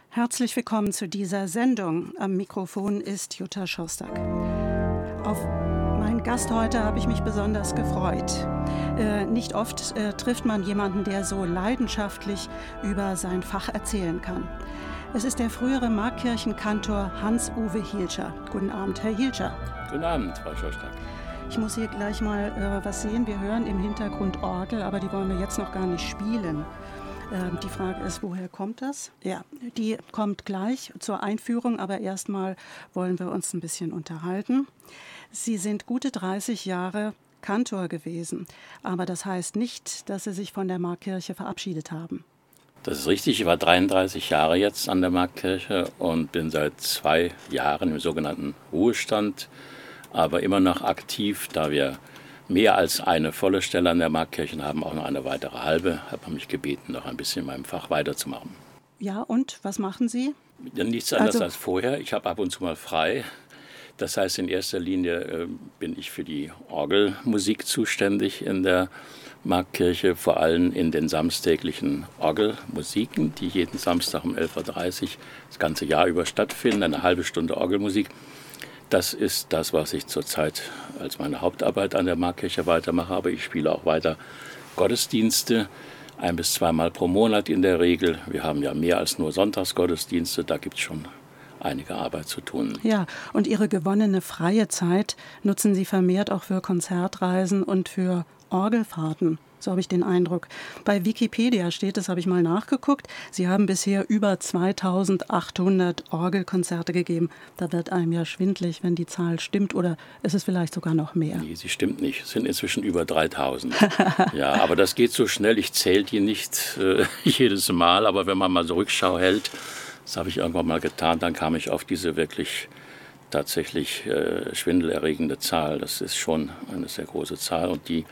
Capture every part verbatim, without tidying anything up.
Herzlich willkommen zu dieser Sendung. Am Mikrofon ist Jutta Schostak. Auf meinen Gast heute habe ich mich besonders gefreut. Äh, nicht oft äh, trifft man jemanden, der so leidenschaftlich über sein Fach erzählen kann. Es ist der frühere Markkirchenkantor Hans-Uwe Hielscher. Guten Abend, Herr Hielscher. Guten Abend, Frau Schostak. Ich muss hier gleich mal äh, was sehen. Wir hören im Hintergrund Orgel, aber die wollen wir jetzt noch gar nicht spielen. Die Frage ist, woher kommt das? Ja, die kommt gleich zur Einführung, aber erstmal wollen wir uns ein bisschen unterhalten. Sie sind gute dreißig Jahre Kantor gewesen, aber das heißt nicht, dass Sie sich von der Markkirche verabschiedet haben. Das ist richtig, ich war dreiunddreißig Jahre jetzt an der Markkirche und bin seit zwei Jahren im sogenannten Ruhestand, aber immer noch aktiv, da wir mehr als eine volle Stelle an der Markkirche haben, auch noch eine weitere halbe. Hat man mich gebeten, noch ein bisschen in meinem Fach weiterzumachen. Ja, und was machen Sie? Ja, nichts anderes Also, als vorher. Ich habe ab und zu mal frei. Das heißt, in erster Linie äh, bin ich für die Orgelmusik zuständig in der Markkirche, vor allem in den samstäglichen Orgelmusiken, die jeden Samstag um elf Uhr dreißig das ganze Jahr über stattfinden, eine halbe Stunde Orgelmusik. Das ist das, was ich zurzeit als meine Hauptarbeit an der Markkirche weitermache. Aber ich spiele auch weiter Gottesdienste, ein- bis zweimal pro Monat in der Regel. Wir haben ja mehr als nur Sonntagsgottesdienste, da gibt es schon einige Arbeit zu tun. Ja, und Ihre gewonnene freie Zeit nutzen Sie vermehrt auch für Konzertreisen und für Orgelfahrten. So habe ich den Eindruck. Bei Wikipedia steht, das habe ich mal nachgeguckt, Sie haben bisher über zweitausendachthundert Orgelkonzerte gegeben. Da wird einem ja schwindlig, wenn die Zahl stimmt, oder ist es vielleicht sogar noch mehr? Nee, sie stimmt nicht. Es sind inzwischen über dreitausend. Ja, aber das geht so schnell. Ich zähle die nicht äh, jedes Mal, aber wenn man mal so Rückschau hält, das habe ich irgendwann mal getan, dann kam ich auf diese wirklich tatsächlich äh, schwindelerregende Zahl. Das ist schon eine sehr große Zahl und die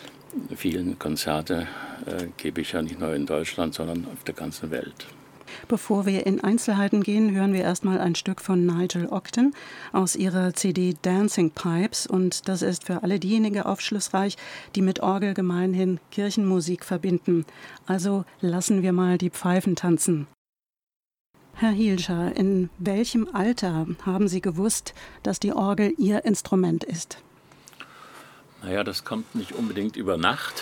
vielen Konzerte äh, gebe ich ja nicht nur in Deutschland, sondern auf der ganzen Welt. Bevor wir in Einzelheiten gehen, hören wir erstmal ein Stück von Nigel Ogden aus ihrer C D Dancing Pipes. Und das ist für alle diejenigen aufschlussreich, die mit Orgel gemeinhin Kirchenmusik verbinden. Also lassen wir mal die Pfeifen tanzen. Herr Hielscher, in welchem Alter haben Sie gewusst, dass die Orgel Ihr Instrument ist? Naja, das kommt nicht unbedingt über Nacht.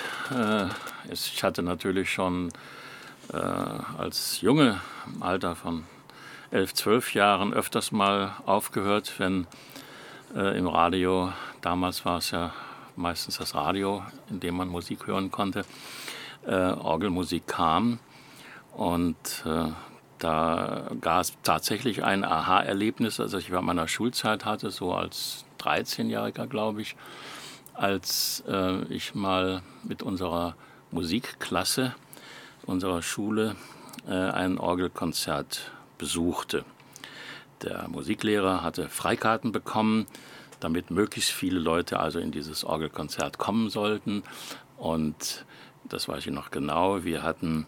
Ich hatte natürlich schon äh, als Junge im Alter von elf, zwölf Jahren öfters mal aufgehört, wenn äh, im Radio, damals war es ja meistens das Radio, in dem man Musik hören konnte, äh, Orgelmusik kam. Und äh, da gab es tatsächlich ein Aha-Erlebnis, das ich während meiner Schulzeit hatte, so als dreizehnjähriger, glaube ich, als äh, ich mal mit unserer Musikklasse, unserer Schule, äh, ein Orgelkonzert besuchte. Der Musiklehrer hatte Freikarten bekommen, damit möglichst viele Leute also in dieses Orgelkonzert kommen sollten. Und das weiß ich noch genau, wir hatten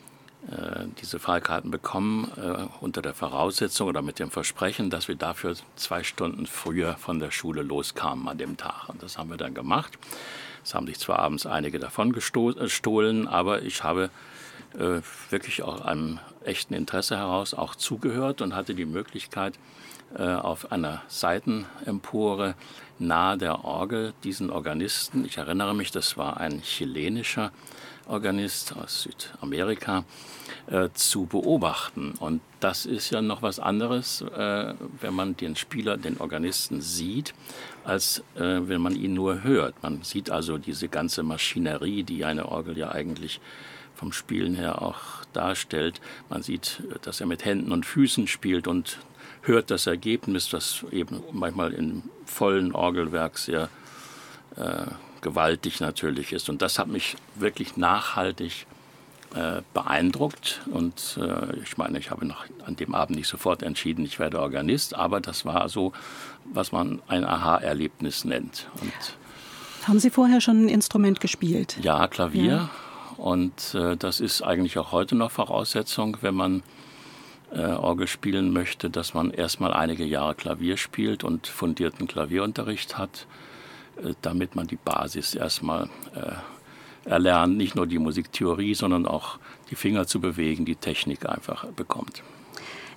äh, diese Freikarten bekommen äh, unter der Voraussetzung oder mit dem Versprechen, dass wir dafür zwei Stunden früher von der Schule loskamen an dem Tag. Und das haben wir dann gemacht. Es haben sich zwar abends einige davon gestohlen, aber ich habe äh, wirklich auch einem echten Interesse heraus auch zugehört und hatte die Möglichkeit, äh, auf einer Seitenempore nahe der Orgel diesen Organisten, ich erinnere mich, das war ein chilenischer Organist aus Südamerika, äh, zu beobachten. Und das ist ja noch was anderes, äh, wenn man den Spieler, den Organisten sieht, als äh, wenn man ihn nur hört. Man sieht also diese ganze Maschinerie, die eine Orgel ja eigentlich vom Spielen her auch darstellt. Man sieht, dass er mit Händen und Füßen spielt und hört das Ergebnis, das eben manchmal im vollen Orgelwerk sehr äh, gewaltig natürlich ist. Und das hat mich wirklich nachhaltig äh, beeindruckt. Und äh, ich meine, ich habe noch an dem Abend nicht sofort entschieden, ich werde Organist, aber das war so, was man ein Aha-Erlebnis nennt. Und haben Sie vorher schon ein Instrument gespielt? ja, Klavier. Ja. Und äh, das ist eigentlich auch heute noch Voraussetzung, wenn man äh, Orgel spielen möchte, dass man erstmal einige Jahre Klavier spielt und fundierten Klavierunterricht hat, damit man die Basis erstmal äh, erlernt, nicht nur die Musiktheorie, sondern auch die Finger zu bewegen, die Technik einfach bekommt.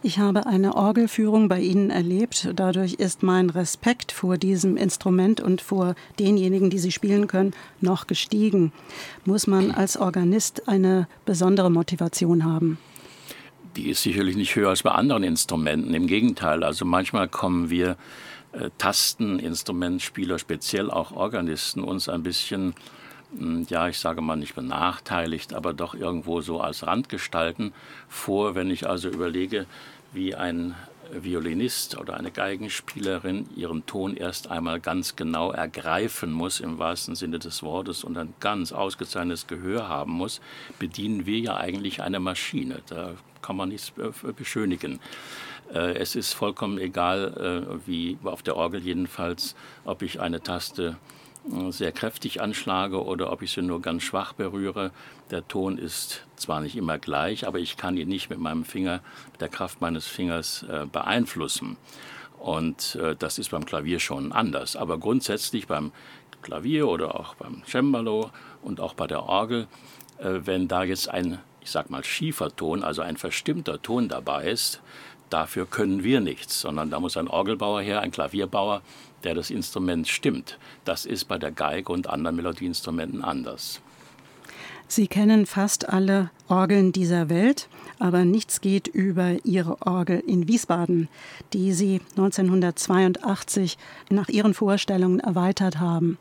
Ich habe eine Orgelführung bei Ihnen erlebt. Dadurch ist mein Respekt vor diesem Instrument und vor denjenigen, die sie spielen können, noch gestiegen. Muss man als Organist eine besondere Motivation haben? Die ist sicherlich nicht höher als bei anderen Instrumenten. Im Gegenteil, also manchmal kommen wir äh, Tasteninstrumentspieler, speziell auch Organisten, uns ein bisschen, mh, ja, ich sage mal nicht benachteiligt, aber doch irgendwo so als Randgestalten vor. Wenn ich also überlege, wie ein Violinist oder eine Geigenspielerin ihren Ton erst einmal ganz genau ergreifen muss, im wahrsten Sinne des Wortes, und ein ganz ausgezeichnetes Gehör haben muss, bedienen wir ja eigentlich eine Maschine. Da kann man nichts beschönigen. Es ist vollkommen egal, wie auf der Orgel jedenfalls, ob ich eine Taste sehr kräftig anschlage oder ob ich sie nur ganz schwach berühre. Der Ton ist zwar nicht immer gleich, aber ich kann ihn nicht mit meinem Finger, mit der Kraft meines Fingers äh, beeinflussen. Und äh, das ist beim Klavier schon anders. Aber grundsätzlich beim Klavier oder auch beim Cembalo und auch bei der Orgel, äh, wenn da jetzt ein, ich sag mal, schiefer Ton, also ein verstimmter Ton dabei ist, dafür können wir nichts, sondern da muss ein Orgelbauer her, ein Klavierbauer, der das Instrument stimmt. Das ist bei der Geige und anderen Melodieinstrumenten anders. Sie kennen fast alle Orgeln dieser Welt, aber nichts geht über Ihre Orgel in Wiesbaden, die Sie neunzehnhundertzweiundachtzig nach Ihren Vorstellungen erweitert haben.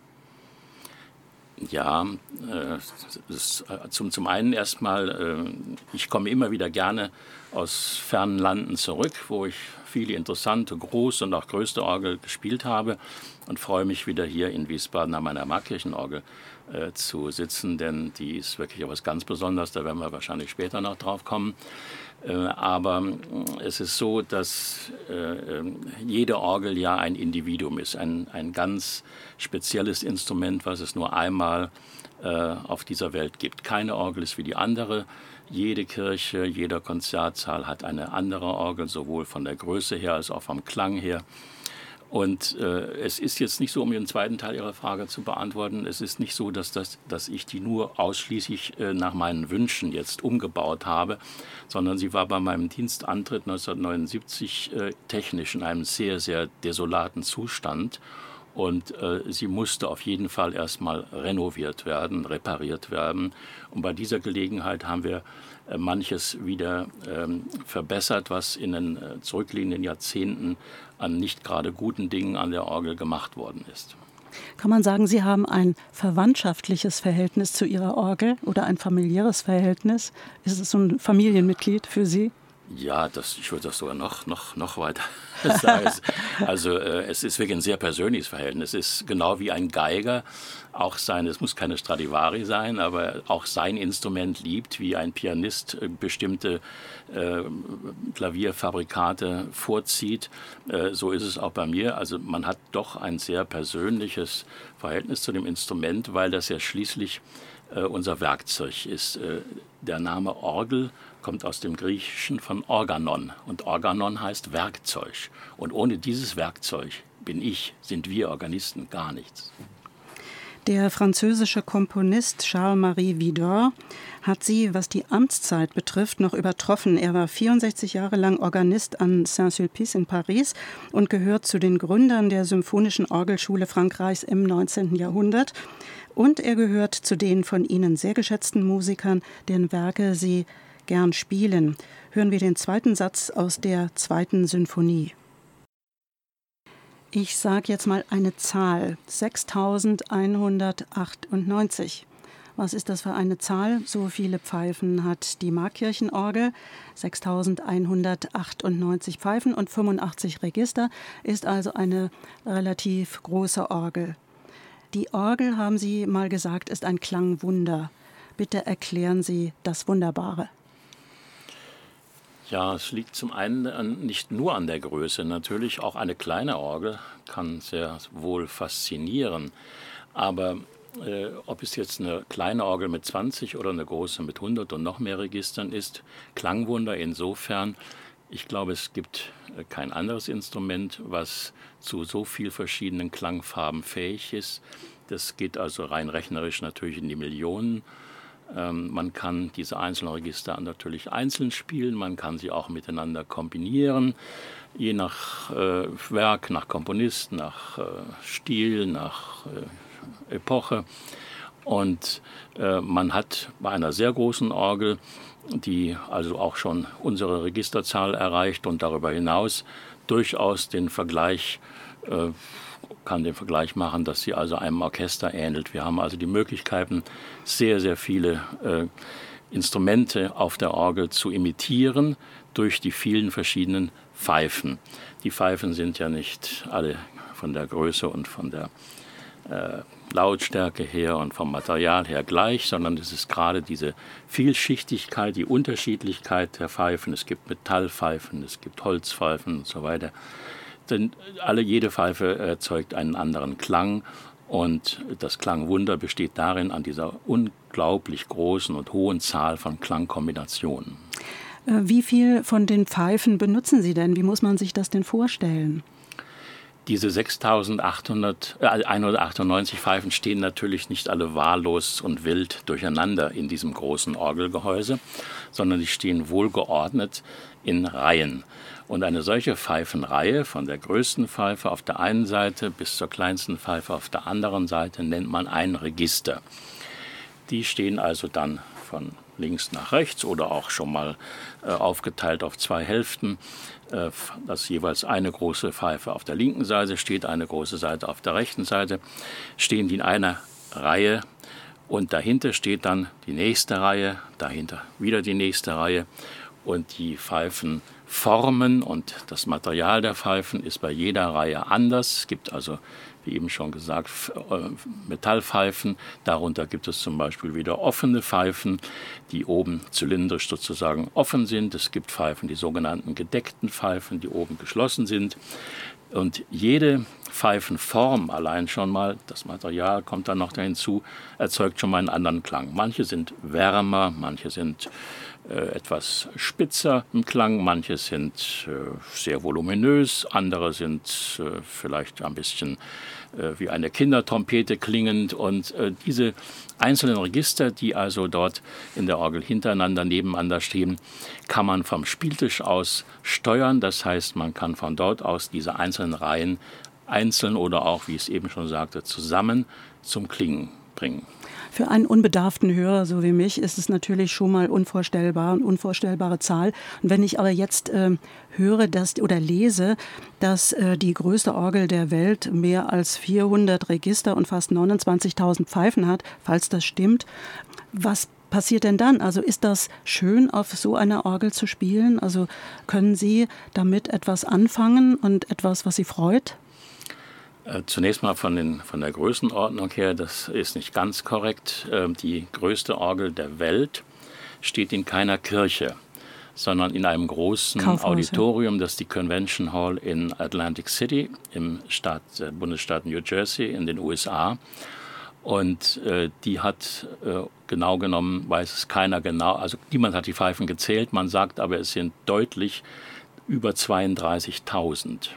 Ja, äh, das, zum, zum einen erstmal, äh, ich komme immer wieder gerne aus fernen Landen zurück, wo ich viele interessante, große und auch größte Orgel gespielt habe, und freue mich wieder hier in Wiesbaden an meiner Markkirchenorgel äh, zu sitzen, denn die ist wirklich etwas ganz Besonderes, da werden wir wahrscheinlich später noch drauf kommen. Äh, aber äh, es ist so, dass äh, jede Orgel ja ein Individuum ist, ein, ein ganz spezielles Instrument, was es nur einmal äh, auf dieser Welt gibt. Keine Orgel ist wie die andere. Jede Kirche, jeder Konzertsaal hat eine andere Orgel, sowohl von der Größe her als auch vom Klang her. Und äh, es ist jetzt nicht so, um den zweiten Teil Ihrer Frage zu beantworten, es ist nicht so, dass, das, dass ich die nur ausschließlich äh, nach meinen Wünschen jetzt umgebaut habe, sondern sie war bei meinem Dienstantritt neunzehnhundertneunundsiebzig äh, technisch in einem sehr, sehr desolaten Zustand. Und äh, sie musste auf jeden Fall erstmal renoviert werden, repariert werden. Und bei dieser Gelegenheit haben wir äh, manches wieder ähm, verbessert, was in den äh, zurückliegenden Jahrzehnten an nicht gerade guten Dingen an der Orgel gemacht worden ist. Kann man sagen, Sie haben ein verwandtschaftliches Verhältnis zu Ihrer Orgel oder ein familiäres Verhältnis? Ist es so ein Familienmitglied für Sie? Ja, das, ich würde das sogar noch, noch, noch weiter sagen. Also äh, es ist wirklich ein sehr persönliches Verhältnis. Es ist genau wie ein Geiger auch sein, es muss keine Stradivari sein, aber auch sein Instrument liebt, wie ein Pianist äh, bestimmte äh, Klavierfabrikate vorzieht. Äh, so ist es auch bei mir. Also man hat doch ein sehr persönliches Verhältnis zu dem Instrument, weil das ja schließlich äh, unser Werkzeug ist. Äh, der Name Orgel kommt aus dem Griechischen von Organon. Und Organon heißt Werkzeug. Und ohne dieses Werkzeug bin ich, sind wir Organisten gar nichts. Der französische Komponist Charles-Marie Widor hat Sie, was die Amtszeit betrifft, noch übertroffen. Er war vierundsechzig Jahre lang Organist an Saint-Sulpice in Paris und gehört zu den Gründern der Symphonischen Orgelschule Frankreichs im neunzehnten Jahrhundert. Und er gehört zu den von Ihnen sehr geschätzten Musikern, deren Werke Sie gern spielen. Hören wir den zweiten Satz aus der zweiten Sinfonie. Ich sage jetzt mal eine Zahl, sechstausendeinhundertachtundneunzig. Was ist das für eine Zahl? So viele Pfeifen hat die Markkirchenorgel. sechstausendeinhundertachtundneunzig Pfeifen und fünfundachtzig Register, ist also eine relativ große Orgel. Die Orgel, haben Sie mal gesagt, ist ein Klangwunder. Bitte erklären Sie das Wunderbare. Ja, es liegt zum einen an, nicht nur an der Größe. Natürlich auch eine kleine Orgel kann sehr wohl faszinieren. Aber äh, ob es jetzt eine kleine Orgel mit zwanzig oder eine große mit hundert und noch mehr Registern ist, Klangwunder insofern, ich glaube, es gibt kein anderes Instrument, was zu so vielen verschiedenen Klangfarben fähig ist. Das geht also rein rechnerisch natürlich in die Millionen. Ähm, man kann diese einzelnen Register natürlich einzeln spielen, man kann sie auch miteinander kombinieren, je nach äh, Werk, nach Komponist, nach äh, Stil, nach äh, Epoche. Und äh, man hat bei einer sehr großen Orgel, die also auch schon unsere Registerzahl erreicht und darüber hinaus durchaus den Vergleich, äh, kann den Vergleich machen, dass sie also einem Orchester ähnelt. Wir haben also die Möglichkeiten, sehr, sehr viele äh, Instrumente auf der Orgel zu imitieren durch die vielen verschiedenen Pfeifen. Die Pfeifen sind ja nicht alle von der Größe und von der äh, Lautstärke her und vom Material her gleich, sondern es ist gerade diese Vielschichtigkeit, die Unterschiedlichkeit der Pfeifen. Es gibt Metallpfeifen, es gibt Holzpfeifen und so weiter. Denn alle, jede Pfeife erzeugt einen anderen Klang und das Klangwunder besteht darin, an dieser unglaublich großen und hohen Zahl von Klangkombinationen. Wie viel von den Pfeifen benutzen Sie denn? Wie muss man sich das denn vorstellen? Diese sechstausendeinhundertachtundneunzig Pfeifen stehen natürlich nicht alle wahllos und wild durcheinander in diesem großen Orgelgehäuse, sondern die stehen wohlgeordnet in Reihen. Und eine solche Pfeifenreihe, von der größten Pfeife auf der einen Seite bis zur kleinsten Pfeife auf der anderen Seite, nennt man ein Register. Die stehen also dann von links nach rechts oder auch schon mal äh, aufgeteilt auf zwei Hälften, äh, dass jeweils eine große Pfeife auf der linken Seite steht, eine große Seite auf der rechten Seite, stehen die in einer Reihe und dahinter steht dann die nächste Reihe, dahinter wieder die nächste Reihe und die Pfeifenformen und das Material der Pfeifen ist bei jeder Reihe anders. Es gibt also, wie eben schon gesagt, Metallpfeifen. Darunter gibt es zum Beispiel wieder offene Pfeifen, die oben zylindrisch sozusagen offen sind. Es gibt Pfeifen, die sogenannten gedeckten Pfeifen, die oben geschlossen sind. Und jede Pfeifenform allein schon mal, das Material kommt dann noch hinzu, erzeugt schon mal einen anderen Klang. Manche sind wärmer, manche sind äh, etwas spitzer im Klang, manche sind äh, sehr voluminös, andere sind äh, vielleicht ein bisschen äh, wie eine Kindertrompete klingend. Und äh, diese einzelnen Register, die also dort in der Orgel hintereinander, nebeneinander stehen, kann man vom Spieltisch aus steuern. Das heißt, man kann von dort aus diese einzelnen Reihen einzeln oder auch, wie ich es eben schon sagte, zusammen zum Klingen bringen. Für einen unbedarften Hörer, so wie mich, ist es natürlich schon mal unvorstellbar, eine unvorstellbare Zahl. Und wenn ich aber jetzt äh, höre dass, oder lese, dass äh, die größte Orgel der Welt mehr als vierhundert Register und fast neunundzwanzigtausend Pfeifen hat, falls das stimmt, was passiert denn dann? Also ist das schön, auf so einer Orgel zu spielen? Also können Sie damit etwas anfangen und etwas, was Sie freut? Zunächst mal von, den, von der Größenordnung her, das ist nicht ganz korrekt. Die größte Orgel der Welt steht in keiner Kirche, sondern in einem großen Kaufhaus, Auditorium, das ist die Convention Hall in Atlantic City im Staat, Bundesstaat New Jersey in den U S A. Und äh, die hat äh, genau genommen, weiß es keiner genau, also niemand hat die Pfeifen gezählt, man sagt aber, es sind deutlich über zweiunddreißigtausend.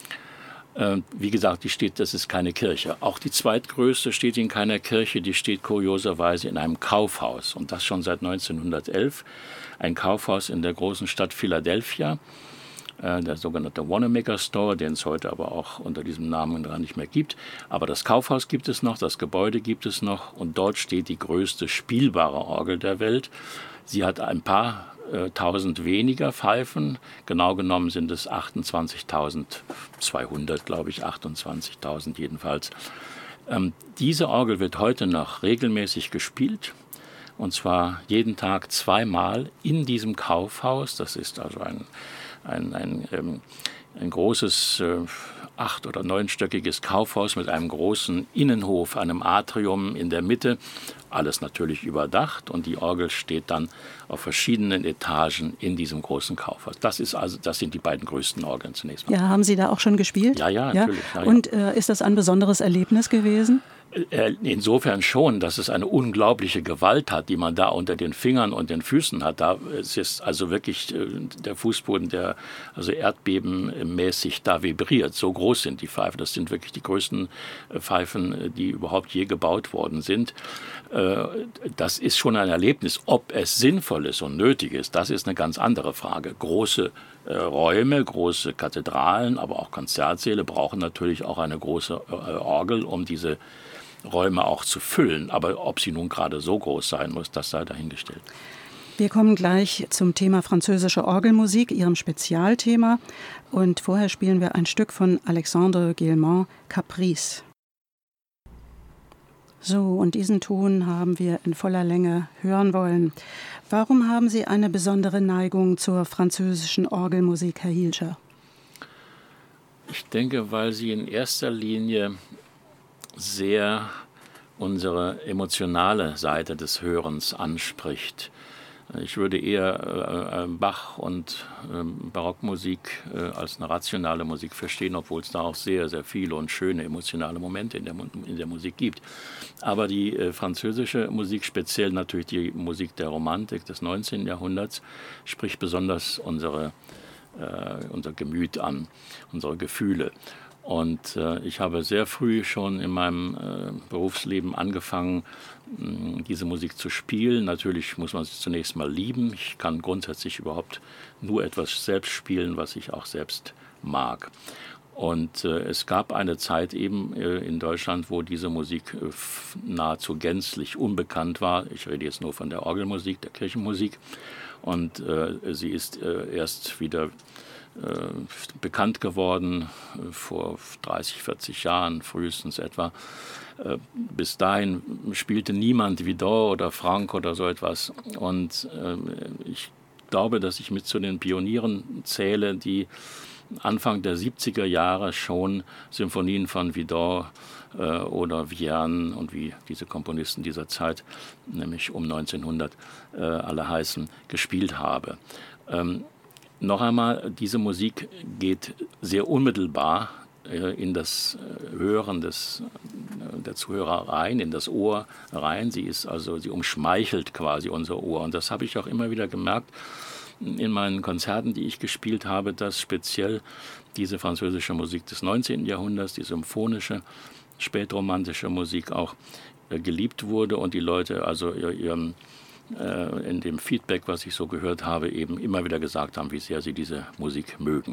Wie gesagt, die steht, das ist keine Kirche. Auch die zweitgrößte steht in keiner Kirche, die steht kurioserweise in einem Kaufhaus. Und das schon seit neunzehnhundertelf. Ein Kaufhaus in der großen Stadt Philadelphia, der sogenannte Wanamaker Store, den es heute aber auch unter diesem Namen gar nicht mehr gibt. Aber das Kaufhaus gibt es noch, das Gebäude gibt es noch und dort steht die größte spielbare Orgel der Welt. Sie hat ein paar tausend weniger Pfeifen. Genau genommen sind es achtundzwanzigtausendzweihundert, glaube ich, achtundzwanzigtausend jedenfalls. Ähm, diese Orgel wird heute noch regelmäßig gespielt. Und zwar jeden Tag zweimal in diesem Kaufhaus. Das ist also ein, ein, ein, ein, ein großes äh, acht- oder neunstöckiges Kaufhaus mit einem großen Innenhof, einem Atrium in der Mitte. Alles natürlich überdacht und die Orgel steht dann auf verschiedenen Etagen in diesem großen Kaufhaus. Das ist also, das sind die beiden größten Orgeln zunächst mal. Ja, haben Sie da auch schon gespielt? Ja, ja, natürlich. Ja, ja. Und äh, ist das ein besonderes Erlebnis gewesen? Insofern schon, dass es eine unglaubliche Gewalt hat, die man da unter den Fingern und den Füßen hat. Da es ist also wirklich der Fußboden, der also erdbebenmäßig da vibriert. So groß sind die Pfeifen. Das sind wirklich die größten Pfeifen, die überhaupt je gebaut worden sind. Das ist schon ein Erlebnis. Ob es sinnvoll ist und nötig ist, das ist eine ganz andere Frage. Große Räume, große Kathedralen, aber auch Konzertsäle brauchen natürlich auch eine große Orgel, um diese Räume auch zu füllen. Aber ob sie nun gerade so groß sein muss, das sei dahingestellt. Wir kommen gleich zum Thema französische Orgelmusik, Ihrem Spezialthema. Und vorher spielen wir ein Stück von Alexandre Guilmant, Caprice. So, und diesen Ton haben wir in voller Länge hören wollen. Warum haben Sie eine besondere Neigung zur französischen Orgelmusik, Herr Hielscher? Ich denke, weil sie in erster Linie sehr unsere emotionale Seite des Hörens anspricht. Ich würde eher äh, Bach und äh, Barockmusik äh, als eine rationale Musik verstehen, obwohl es da auch sehr, sehr viele und schöne emotionale Momente in der, in der Musik gibt. Aber die äh, französische Musik, speziell natürlich die Musik der Romantik des neunzehnten Jahrhunderts, spricht besonders unsere, äh, unser Gemüt an, unsere Gefühle. Und äh, ich habe sehr früh schon in meinem äh, Berufsleben angefangen, mh, diese Musik zu spielen. Natürlich muss man sie zunächst mal lieben. Ich kann grundsätzlich überhaupt nur etwas selbst spielen, was ich auch selbst mag. Und äh, es gab eine Zeit eben äh, in Deutschland, wo diese Musik äh, nahezu gänzlich unbekannt war. Ich rede jetzt nur von der Orgelmusik, der Kirchenmusik. Und äh, sie ist äh, erst wieder bekannt geworden vor dreißig, vierzig Jahren frühestens etwa. Bis dahin spielte niemand Widor oder Franck oder so etwas. Und ich glaube, dass ich mit zu den Pionieren zähle, die Anfang der siebziger Jahre schon Symphonien von Widor oder Vierne und wie diese Komponisten dieser Zeit, nämlich um neunzehnhundert alle heißen, gespielt habe. Noch einmal, diese Musik geht sehr unmittelbar äh, in das Hören des, äh, der Zuhörer rein, in das Ohr rein. Sie ist also, sie umschmeichelt quasi unser Ohr. Und das habe ich auch immer wieder gemerkt in meinen Konzerten, die ich gespielt habe, dass speziell diese französische Musik des neunzehnten Jahrhunderts, die symphonische, spätromantische Musik auch äh, geliebt wurde und die Leute also ihr, ihren in dem Feedback, was ich so gehört habe, eben immer wieder gesagt haben, wie sehr sie diese Musik mögen.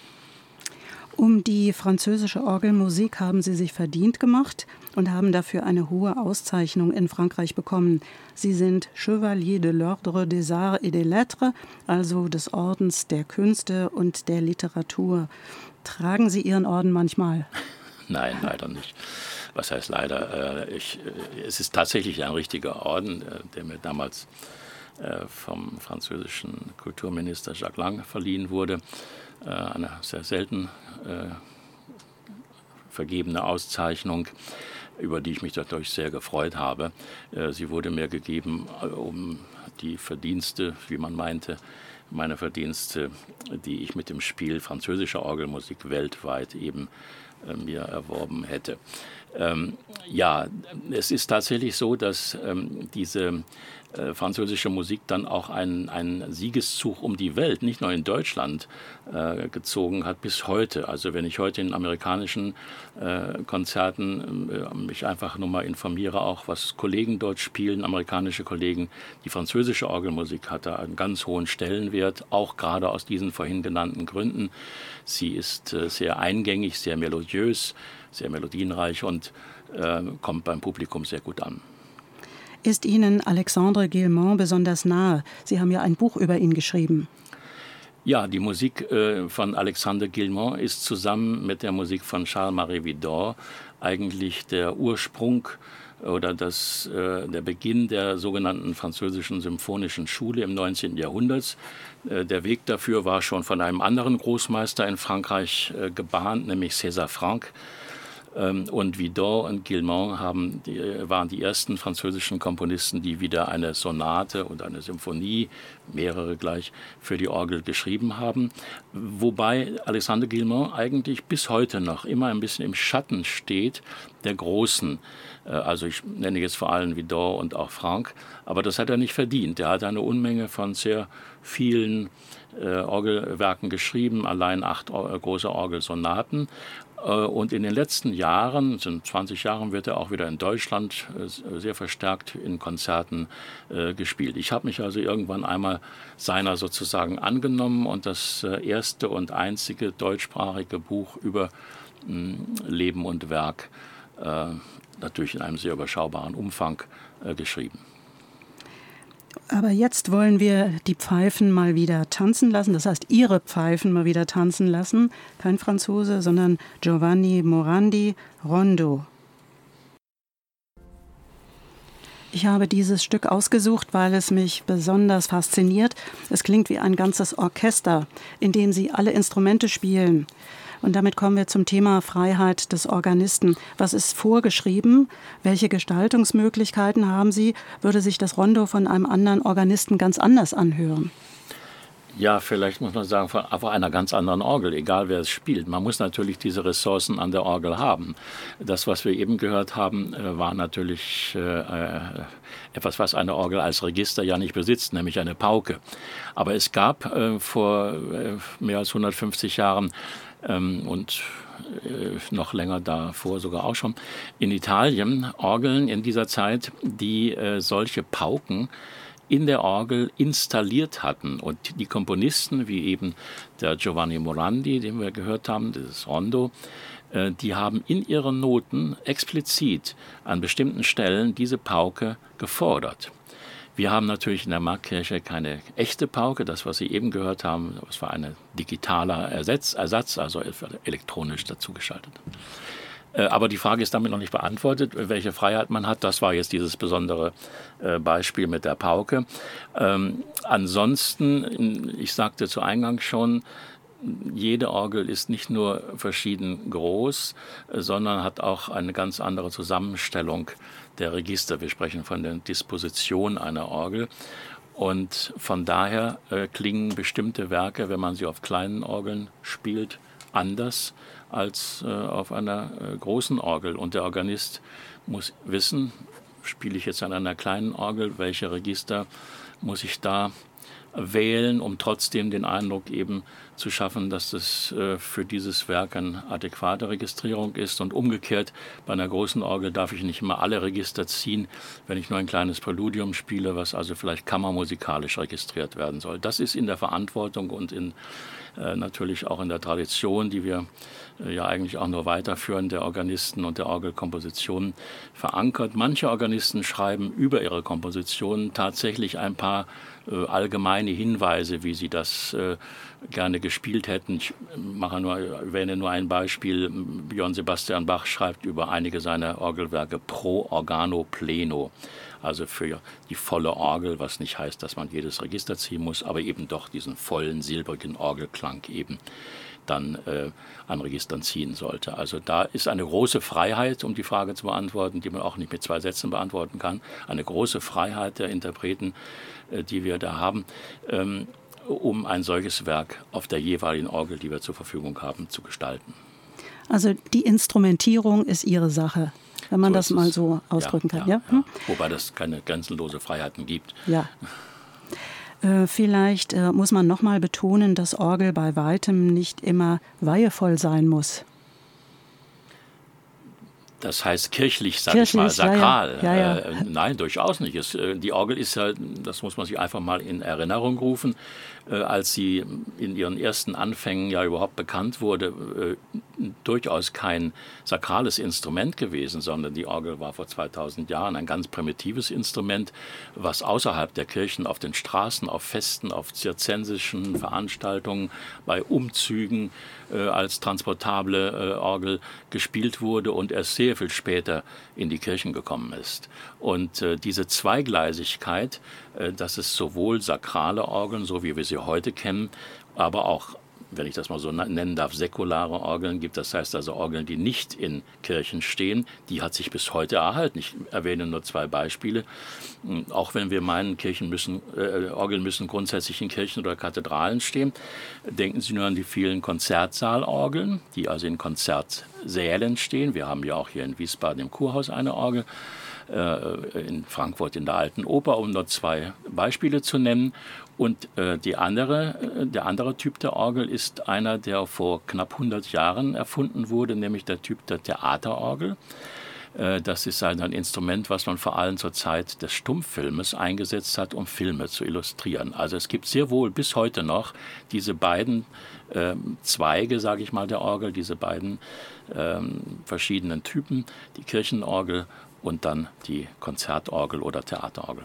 Um die französische Orgelmusik haben Sie sich verdient gemacht und haben dafür eine hohe Auszeichnung in Frankreich bekommen. Sie sind Chevalier de l'Ordre des Arts et des Lettres, also des Ordens der Künste und der Literatur. Tragen Sie Ihren Orden manchmal? Nein, leider nicht. Was heißt leider? Ich, es ist tatsächlich ein richtiger Orden, der mir damals vom französischen Kulturminister Jacques Lang verliehen wurde. Eine sehr selten vergebene Auszeichnung, über die ich mich dadurch sehr gefreut habe. Sie wurde mir gegeben, um die Verdienste, wie man meinte, meine Verdienste, die ich mit dem Spiel französischer Orgelmusik weltweit eben mir erworben hätte. Ähm, ja, es ist tatsächlich so, dass ähm, diese äh, französische Musik dann auch einen, einen Siegeszug um die Welt, nicht nur in Deutschland, äh, gezogen hat bis heute. Also wenn ich heute in amerikanischen äh, Konzerten äh, mich einfach nur mal informiere, auch was Kollegen dort spielen, amerikanische Kollegen, die französische Orgelmusik hat da einen ganz hohen Stellenwert, auch gerade aus diesen vorhin genannten Gründen. Sie ist äh, sehr eingängig, sehr melodiös, sehr melodienreich und äh, kommt beim Publikum sehr gut an. Ist Ihnen Alexandre Guilmant besonders nahe? Sie haben ja ein Buch über ihn geschrieben. Ja, die Musik äh, von Alexandre Guilmant ist zusammen mit der Musik von Charles-Marie Widor eigentlich der Ursprung oder das, äh, der Beginn der sogenannten französischen symphonischen Schule im neunzehnten Jahrhundert. Äh, der Weg dafür war schon von einem anderen Großmeister in Frankreich äh, gebahnt, nämlich César Franck. Und Widor und Guilmant haben, die, waren die ersten französischen Komponisten, die wieder eine Sonate und eine Symphonie, mehrere gleich, für die Orgel geschrieben haben. Wobei Alexandre Guilmant eigentlich bis heute noch immer ein bisschen im Schatten steht der Großen. Also ich nenne jetzt vor allem Widor und auch Franck, aber das hat er nicht verdient. Er hat eine Unmenge von sehr vielen äh, Orgelwerken geschrieben, allein acht äh, große Orgelsonaten. Und in den letzten Jahren, in zwanzig Jahren, wird er auch wieder in Deutschland sehr verstärkt in Konzerten äh, gespielt. Ich habe mich also irgendwann einmal seiner sozusagen angenommen und das erste und einzige deutschsprachige Buch über mh, Leben und Werk, äh, natürlich in einem sehr überschaubaren Umfang, äh, geschrieben. Aber jetzt wollen wir die Pfeifen mal wieder tanzen lassen, das heißt Ihre Pfeifen mal wieder tanzen lassen. Kein Franzose, sondern Giovanni Morandi, Rondo. Ich habe dieses Stück ausgesucht, weil es mich besonders fasziniert. Es klingt wie ein ganzes Orchester, in dem Sie alle Instrumente spielen. Und damit kommen wir zum Thema Freiheit des Organisten. Was ist vorgeschrieben? Welche Gestaltungsmöglichkeiten haben Sie? Würde sich das Rondo von einem anderen Organisten ganz anders anhören? Ja, vielleicht muss man sagen, von einfach einer ganz anderen Orgel, egal wer es spielt. Man muss natürlich diese Ressourcen an der Orgel haben. Das, was wir eben gehört haben, war natürlich äh, etwas, was eine Orgel als Register ja nicht besitzt, nämlich eine Pauke. Aber es gab äh, vor äh, mehr als hundertfünfzig Jahren ähm, und äh, noch länger davor sogar auch schon in Italien Orgeln in dieser Zeit, die äh, solche Pauken in der Orgel installiert hatten. Und die Komponisten, wie eben der Giovanni Morandi, den wir gehört haben, dieses Rondo, äh, die haben in ihren Noten explizit an bestimmten Stellen diese Pauke gefordert. Wir haben natürlich in der Markkirche keine echte Pauke. Das, was Sie eben gehört haben, das war ein digitaler Ersatz, Ersatz also elektronisch dazugeschaltet. Aber die Frage ist damit noch nicht beantwortet, welche Freiheit man hat. Das war jetzt dieses besondere Beispiel mit der Pauke. Ähm, ansonsten, ich sagte zu Eingang schon, jede Orgel ist nicht nur verschieden groß, sondern hat auch eine ganz andere Zusammenstellung der Register. Wir sprechen von der Disposition einer Orgel. Und von daher äh, klingen bestimmte Werke, wenn man sie auf kleinen Orgeln spielt, anders als äh, auf einer äh, großen Orgel. Und der Organist muss wissen, spiele ich jetzt an einer kleinen Orgel, welche Register muss ich da wählen, um trotzdem den Eindruck eben zu schaffen, dass das äh, für dieses Werk eine adäquate Registrierung ist. Und umgekehrt, bei einer großen Orgel darf ich nicht immer alle Register ziehen, wenn ich nur ein kleines Präludium spiele, was also vielleicht kammermusikalisch registriert werden soll. Das ist in der Verantwortung und in, äh, natürlich auch in der Tradition, die wir äh, ja eigentlich auch nur weiterführen, der Organisten und der Orgelkompositionen verankert. Manche Organisten schreiben über ihre Kompositionen tatsächlich ein paar äh, allgemeine Hinweise, wie sie das äh, gerne gespielt hätten. Ich mache nur, erwähne nur ein Beispiel. Johann Sebastian Bach schreibt über einige seiner Orgelwerke pro organo pleno, also für die volle Orgel, was nicht heißt, dass man jedes Register ziehen muss, aber eben doch diesen vollen, silbrigen Orgelklang eben dann äh, an Registern ziehen sollte. Also da ist eine große Freiheit, um die Frage zu beantworten, die man auch nicht mit zwei Sätzen beantworten kann, eine große Freiheit der Interpreten, äh, die wir da haben, ähm, um ein solches Werk auf der jeweiligen Orgel, die wir zur Verfügung haben, zu gestalten. Also die Instrumentierung ist Ihre Sache, wenn man So das mal so ausdrücken ja, kann. Ja, Ja? Hm? ja. Wobei das keine grenzenlose Freiheiten gibt. Ja. Äh, vielleicht äh, muss man noch mal betonen, dass Orgel bei weitem nicht immer weihevoll sein muss. Das heißt kirchlich, sag kirchlich, ich mal, sakral. Ja, ja. Ja, ja. Äh, nein, durchaus nicht. Es, äh, die Orgel ist ja, das muss man sich einfach mal in Erinnerung rufen, äh, als sie in ihren ersten Anfängen ja überhaupt bekannt wurde, äh, durchaus kein sakrales Instrument gewesen, sondern die Orgel war vor zweitausend Jahren ein ganz primitives Instrument, was außerhalb der Kirchen auf den Straßen, auf Festen, auf zirzensischen Veranstaltungen, bei Umzügen äh, als transportable äh, Orgel gespielt wurde und erst sehr viel später in die Kirchen gekommen ist. Und äh, diese Zweigleisigkeit, äh, dass es sowohl sakrale Orgeln, so wie wir sie heute kennen, aber auch wenn ich das mal so nennen darf, säkulare Orgeln gibt. Das heißt also Orgeln, die nicht in Kirchen stehen. Die hat sich bis heute erhalten. Ich erwähne nur zwei Beispiele. Auch wenn wir meinen, Kirchen müssen, äh, Orgeln müssen grundsätzlich in Kirchen oder Kathedralen stehen, denken Sie nur an die vielen Konzertsaalorgeln, die also in Konzertsälen stehen. Wir haben ja auch hier in Wiesbaden im Kurhaus eine Orgel, in Frankfurt in der Alten Oper, um nur zwei Beispiele zu nennen. Und äh, die andere, der andere Typ der Orgel ist einer, der vor knapp hundert Jahren erfunden wurde, nämlich der Typ der Theaterorgel. Äh, das ist ein, ein Instrument, was man vor allem zur Zeit des Stummfilmes eingesetzt hat, um Filme zu illustrieren. Also es gibt sehr wohl bis heute noch diese beiden äh, Zweige, sage ich mal, der Orgel, diese beiden äh, verschiedenen Typen, die Kirchenorgel und dann die Konzertorgel oder Theaterorgel.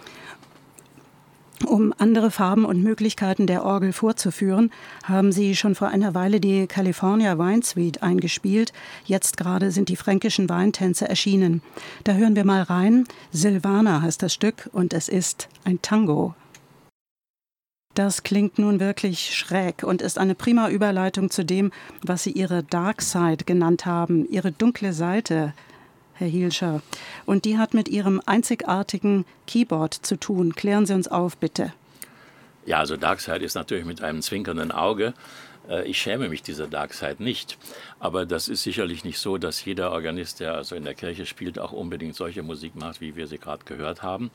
Um andere Farben und Möglichkeiten der Orgel vorzuführen, haben Sie schon vor einer Weile die California Wine Suite eingespielt. Jetzt gerade sind die fränkischen Weintänze erschienen. Da hören wir mal rein. Silvana heißt das Stück und es ist ein Tango. Das klingt nun wirklich schräg und ist eine prima Überleitung zu dem, was Sie Ihre Dark Side genannt haben, Ihre dunkle Seite, Herr Hielscher. Und die hat mit Ihrem einzigartigen Keyboard zu tun. Klären Sie uns auf, bitte. Ja, also Darkside ist natürlich mit einem zwinkernden Auge. Ich schäme mich dieser Darkside nicht. Aber das ist sicherlich nicht so, dass jeder Organist, der also in der Kirche spielt, auch unbedingt solche Musik macht, wie wir sie gerade gehört haben.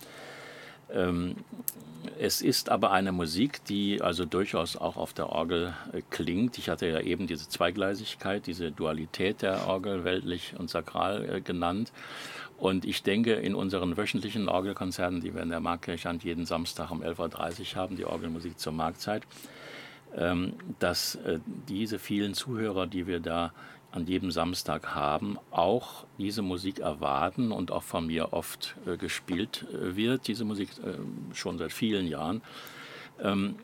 Es ist aber eine Musik, die also durchaus auch auf der Orgel klingt. Ich hatte ja eben diese Zweigleisigkeit, diese Dualität der Orgel, weltlich und sakral genannt. Und ich denke, in unseren wöchentlichen Orgelkonzerten, die wir in der Markkirche an jeden Samstag um elf Uhr dreißig haben, die Orgelmusik zur Marktzeit, dass diese vielen Zuhörer, die wir da an jedem Samstag haben, auch diese Musik erwarten und auch von mir oft äh, gespielt äh, wird, diese Musik äh, schon seit vielen Jahren. Ähm,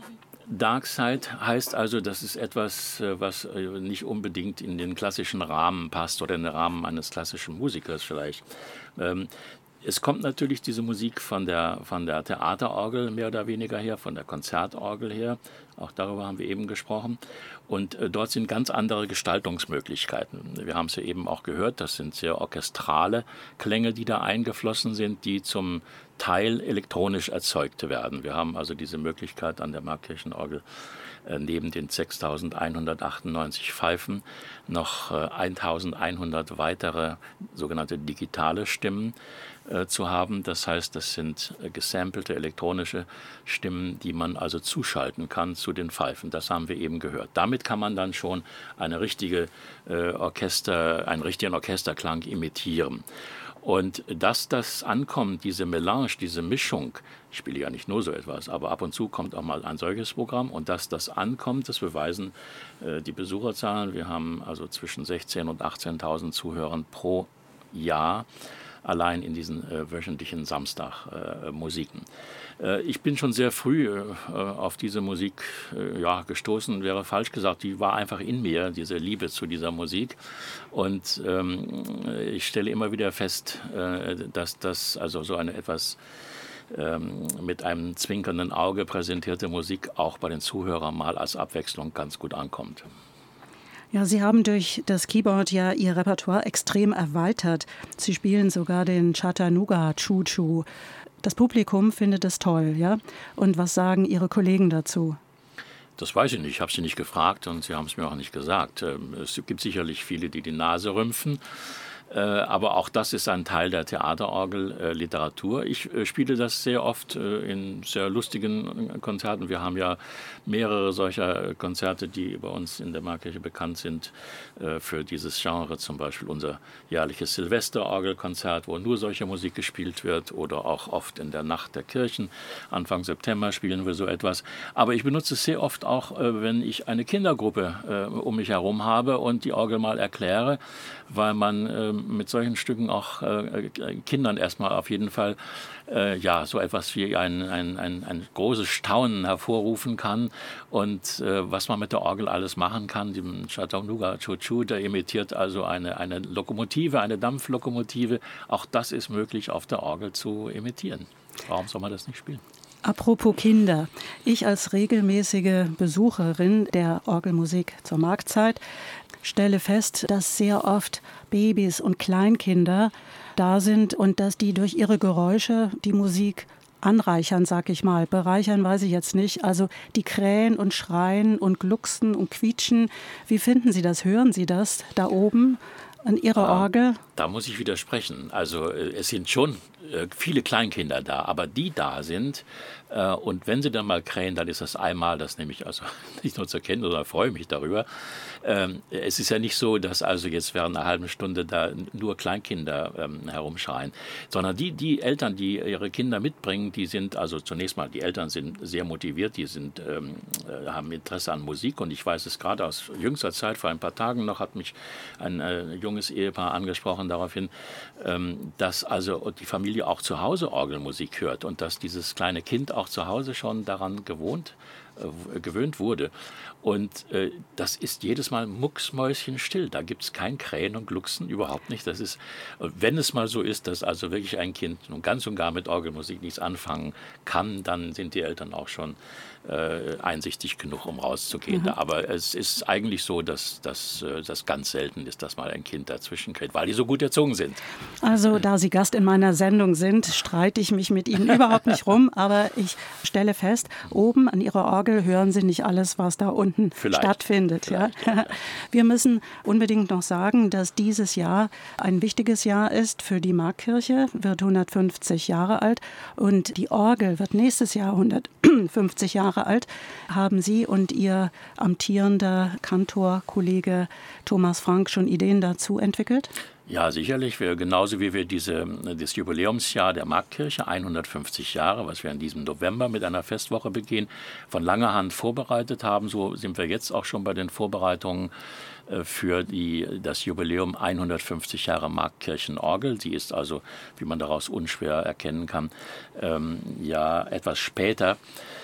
Darkside heißt also, das ist etwas, äh, was äh, nicht unbedingt in den klassischen Rahmen passt oder in den Rahmen eines klassischen Musikers vielleicht. Ähm, Es kommt natürlich diese Musik von der, von der Theaterorgel mehr oder weniger her, von der Konzertorgel her. Auch darüber haben wir eben gesprochen. Und äh, dort sind ganz andere Gestaltungsmöglichkeiten. Wir haben es ja eben auch gehört, das sind sehr orchestrale Klänge, die da eingeflossen sind, die zum Teil elektronisch erzeugt werden. Wir haben also diese Möglichkeit an der Markkirchenorgel äh, neben den sechstausendeinhundertachtundneunzig Pfeifen noch äh, eintausendeinhundert weitere sogenannte digitale Stimmen äh, zu haben. Das heißt, das sind äh, gesampelte elektronische Stimmen, die man also zuschalten kann zu den Pfeifen. Das haben wir eben gehört. Damit kann man dann schon eine richtige äh, Orchester, einen richtigen Orchesterklang imitieren. Und dass das ankommt, diese Melange, diese Mischung, ich spiele ja nicht nur so etwas, aber ab und zu kommt auch mal ein solches Programm. Und dass das ankommt, das beweisen äh, die Besucherzahlen. Wir haben also zwischen sechzehntausend und achtzehntausend Zuhörern pro Jahr allein in diesen äh, wöchentlichen Samstag-Musiken. Äh, äh, ich bin schon sehr früh äh, auf diese Musik äh, ja, gestoßen, wäre falsch gesagt. Die war einfach in mir, diese Liebe zu dieser Musik. Und ähm, ich stelle immer wieder fest, äh, dass das also so eine etwas ähm, mit einem zwinkernden Auge präsentierte Musik auch bei den Zuhörern mal als Abwechslung ganz gut ankommt. Ja, Sie haben durch das Keyboard ja Ihr Repertoire extrem erweitert. Sie spielen sogar den Chattanooga Choo Choo. Das Publikum findet es toll, ja? Und was sagen Ihre Kollegen dazu? Das weiß ich nicht. Ich habe Sie nicht gefragt und Sie haben es mir auch nicht gesagt. Es gibt sicherlich viele, die die Nase rümpfen. Aber auch das ist ein Teil der Theaterorgel-Literatur. Ich spiele das sehr oft in sehr lustigen Konzerten. Wir haben ja mehrere solcher Konzerte, die bei uns in der Markkirche bekannt sind für dieses Genre. Zum Beispiel unser jährliches Silvesterorgelkonzert, wo nur solche Musik gespielt wird, oder auch oft in der Nacht der Kirchen. Anfang September spielen wir so etwas. Aber ich benutze es sehr oft auch, wenn ich eine Kindergruppe um mich herum habe und die Orgel mal erkläre, weil man mit solchen Stücken auch äh, Kindern erstmal auf jeden Fall äh, ja, so etwas wie ein, ein, ein, ein großes Staunen hervorrufen kann. Und äh, was man mit der Orgel alles machen kann, dem Chattanooga Choo Choo, der imitiert also eine, eine Lokomotive, eine Dampflokomotive. Auch das ist möglich auf der Orgel zu imitieren. Warum soll man das nicht spielen? Apropos Kinder. Ich als regelmäßige Besucherin der Orgelmusik zur Marktzeit stelle fest, dass sehr oft Babys und Kleinkinder da sind und dass die durch ihre Geräusche die Musik anreichern, sag ich mal. Bereichern weiß ich jetzt nicht. Also die krähen und schreien und glucksen und quietschen. Wie finden Sie das? Hören Sie das da oben an Ihrer Orgel? Da muss ich widersprechen. Also es sind schon viele Kleinkinder da, aber die da sind und wenn sie dann mal krähen, dann ist das einmal, das nehme ich also nicht nur zur Kenntnis, sondern freue mich darüber. Es ist ja nicht so, dass also jetzt während einer halben Stunde da nur Kleinkinder herumschreien, sondern die, die Eltern, die ihre Kinder mitbringen, die sind also zunächst mal, die Eltern sind sehr motiviert, die sind, haben Interesse an Musik und ich weiß es gerade aus jüngster Zeit, vor ein paar Tagen noch hat mich ein junges Ehepaar angesprochen daraufhin, dass also die Familie auch zu Hause Orgelmusik hört und dass dieses kleine Kind auch zu Hause schon daran gewohnt, äh, gewöhnt wurde. Und äh, das ist jedes Mal mucksmäuschenstill. Da gibt es kein Krähen und Glucksen, überhaupt nicht. Das ist, wenn es mal so ist, dass also wirklich ein Kind nun ganz und gar mit Orgelmusik nichts anfangen kann, dann sind die Eltern auch schon äh, einsichtig genug, um rauszugehen. Mhm. Aber es ist eigentlich so, dass das dass ganz selten ist, dass mal ein Kind dazwischen kräht, weil die so gut erzogen sind. Also da Sie Gast in meiner Sendung sind, streite ich mich mit Ihnen überhaupt nicht rum, aber ich stelle fest, oben an Ihrer Orgel hören Sie nicht alles, was da unten Vielleicht. stattfindet. Vielleicht, ja. Ja. Wir müssen unbedingt noch sagen, dass dieses Jahr ein wichtiges Jahr ist für die Markkirche, wird hundertfünfzig Jahre alt und die Orgel wird nächstes Jahr hundertfünfzig Jahre alt. Haben Sie und Ihr amtierender Kantorkollege Thomas Frank schon Ideen dazu entwickelt? Ja, sicherlich. Wir, genauso wie wir diese, das Jubiläumsjahr der Markkirche, hundertfünfzig Jahre, was wir in diesem November mit einer Festwoche begehen, von langer Hand vorbereitet haben, so sind wir jetzt auch schon bei den Vorbereitungen für die, das Jubiläum hundertfünfzig Jahre Markkirchenorgel. Sie ist also, wie man daraus unschwer erkennen kann, ähm, ja etwas später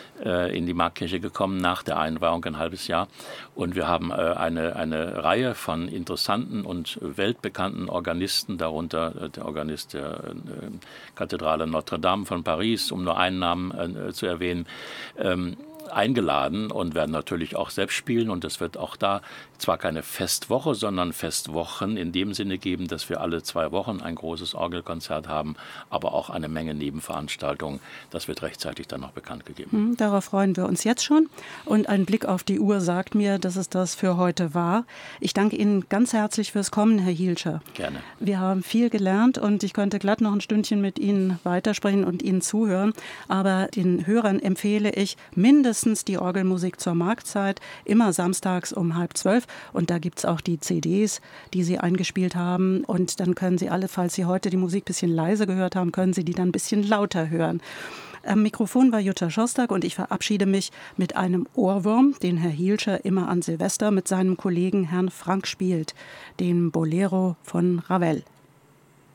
in die Markkirche gekommen, nach der Einweihung ein halbes Jahr. Und wir haben äh, eine, eine Reihe von interessanten und weltbekannten Organisten, darunter äh, der Organist der äh, Kathedrale Notre Dame von Paris, um nur einen Namen äh, zu erwähnen, ähm, eingeladen und werden natürlich auch selbst spielen. Und es wird auch da zwar keine Festwoche, sondern Festwochen in dem Sinne geben, dass wir alle zwei Wochen ein großes Orgelkonzert haben, aber auch eine Menge Nebenveranstaltungen. Das wird rechtzeitig dann noch bekannt gegeben. Darauf freuen wir uns jetzt schon. Und ein Blick auf die Uhr sagt mir, dass es das für heute war. Ich danke Ihnen ganz herzlich fürs Kommen, Herr Hielscher. Gerne. Wir haben viel gelernt und ich könnte glatt noch ein Stündchen mit Ihnen weitersprechen und Ihnen zuhören. Aber den Hörern empfehle ich mindestens die Orgelmusik zur Marktzeit, immer samstags um halb zwölf. Und da gibt es auch die C Ds, die Sie eingespielt haben. Und dann können Sie alle, falls Sie heute die Musik ein bisschen leise gehört haben, können Sie die dann ein bisschen lauter hören. Am Mikrofon war Jutta Schostak und ich verabschiede mich mit einem Ohrwurm, den Herr Hielscher immer an Silvester mit seinem Kollegen Herrn Frank spielt, dem Bolero von Ravel.